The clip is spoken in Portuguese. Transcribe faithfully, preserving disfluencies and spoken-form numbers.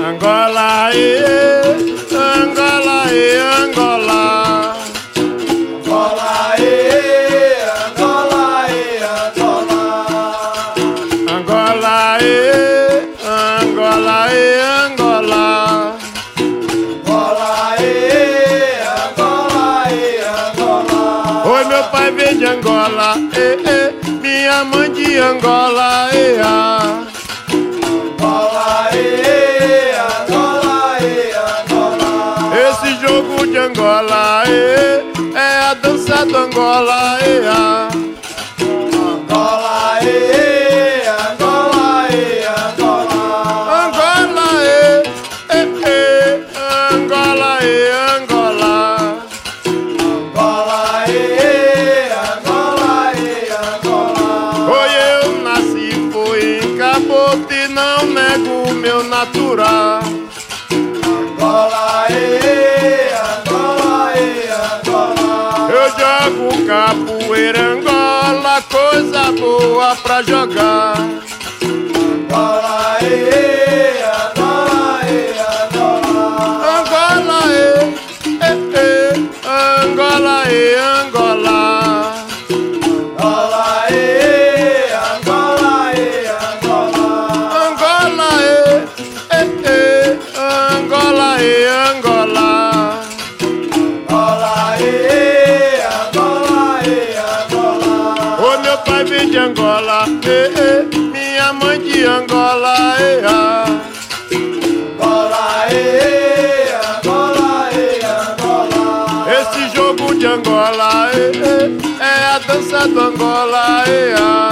Angola, e Angola, e Angola. Angola, e Angola, e Angola. Angola, e Angola, e Angola. Angola, e Angola, e Angola. Oi, meu pai veio de Angola, e, e, minha mãe de Angola, e, a. Angola, e Angola, e Angola. Esse jogo de Angola, e, é a dança do Angola, e, a. Angola, e Angola, e Angola. Angola, e, e, e, Angola, e Angola. Angola, e Angola, e Angola. Oi, eu nasci, fui em Cabote e não nego meu natural. Angola, e Angola, e Angola. Eu jogo capoeira, Angola, coisa boa pra jogar. Angola, e Angola, e Angola. Angola, e, e, e, Angola, e Angola. Angola, e Angola, e Angola. Angola, e, e, e, Angola, e Angola. Angola, e Angola, e Angola. O meu pai veio de Angola, e, e, minha mãe de Angola, e, a. Angola, e Angola, e Angola. Esse jogo de Angola, e, e, é a dança do Angola, e, a.